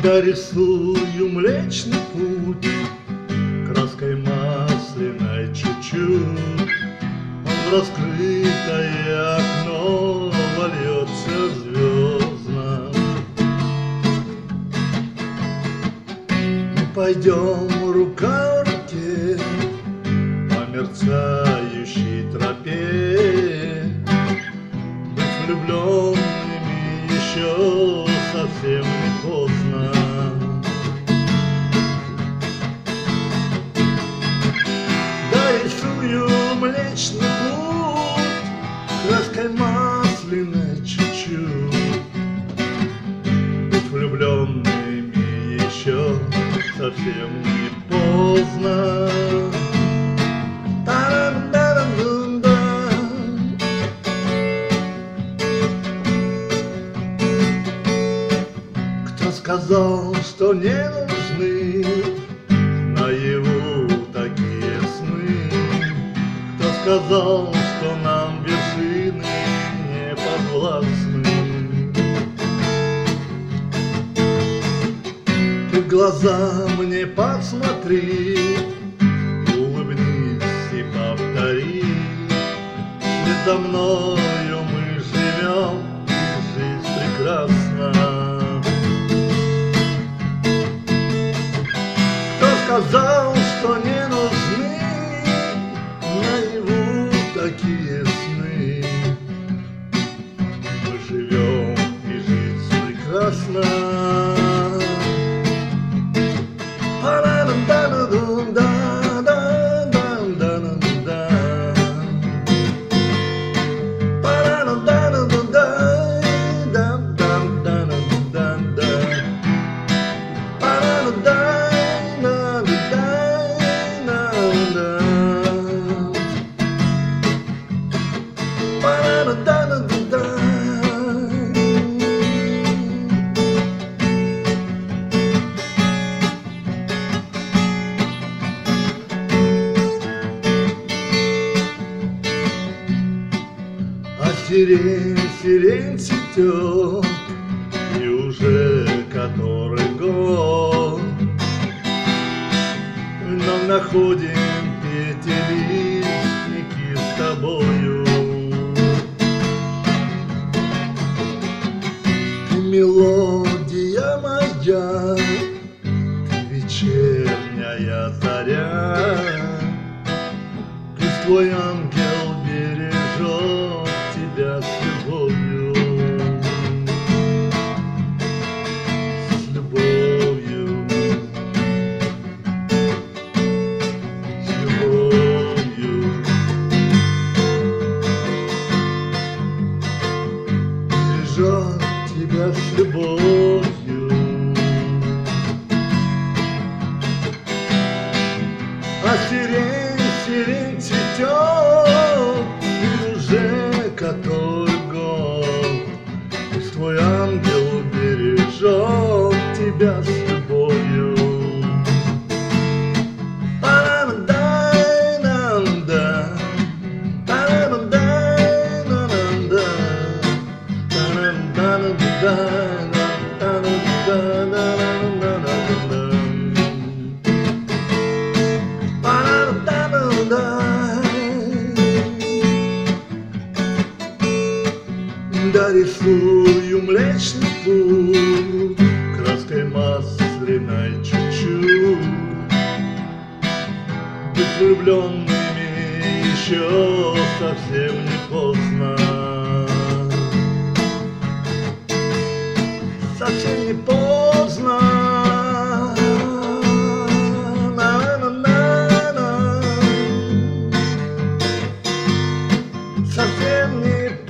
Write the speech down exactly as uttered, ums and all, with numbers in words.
Дорисую Млечный Путь краской масляной чуть-чуть. В раскрытое окно вольется звездно. Мы пойдем рука в руке по мерцающей тропе. Быть влюбленными еще совсем не поздно. Дорисую Млечный Путь краской масляной чуть-чуть. Быть влюбленными еще совсем не поздно. Кто сказал, что не нужны наяву такие сны? Кто сказал, что нам вершины не подвластны? Ты в глаза мне посмотри, улыбнись и повтори: вслед за мною мы живем, и жизнь прекрасна. Сказал, что не нужны наяву такие сны. Мы живем, и жизнь прекрасна. Сирень, сирень цветет, и уже который год вновь находим пятилистники с тобою. Ты мелодия моя, ты вечерняя заря, пусть твой ангел бережет тебя с любовью, с любовью, с любовью. Бережет тебя с любовью. А сирень, сирень цветет, и уже который год. Пусть твой ангел бережет тебя с любовью. Дорисую Млечный Путь краской масляной чуть-чуть. Быть влюбленными еще совсем не поздно. Совсем не поздно. На-на-на-на. Совсем не поздно.